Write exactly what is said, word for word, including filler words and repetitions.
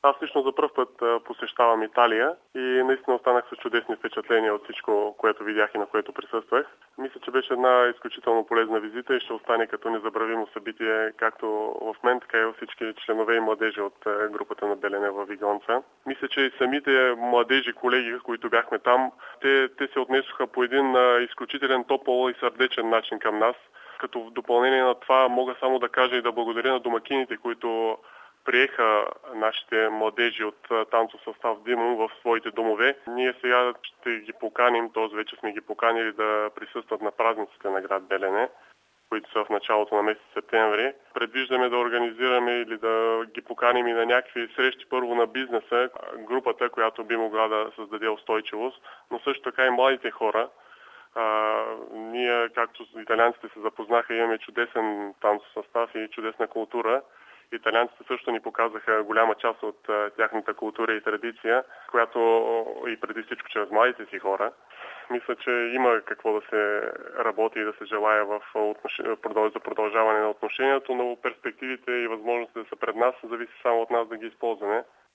Аз лично за пръв път посещавам Италия и наистина останах с чудесни впечатления от всичко, което видях и на което присъствах. Мисля, че беше една изключително полезна визита и ще остане като незабравимо събитие, както в мен, така и във всички членове и младежи от групата на Белене във Вигонца. Мисля, че и самите младежи колеги, които бяхме там, те, те се отнесоха по един изключителен топъл и сърдечен начин към нас. Като в допълнение на това мога само да кажа и да благодаря на домакините, които приеха нашите младежи от танцов състав Димон в своите домове. Ние сега ще ги поканим, т.е. вече сме ги поканили да присъстват на празниците на град Белене, които са в началото на месец септември. Предвиждаме да организираме или да ги поканим и на някакви срещи първо на бизнеса, групата, която би могла да създаде устойчивост, но също така и младите хора. А, ние, както италианците се запознаха, имаме чудесен танцов състав и чудесна култура. Италианците също ни показаха голяма част от а, тяхната култура и традиция, която и преди всичко чрез младите си хора. Мисля, че има какво да се работи и да се желая в отнош... за продължаване на отношението, но перспективите и възможностите да са пред нас, зависи само от нас да ги използваме.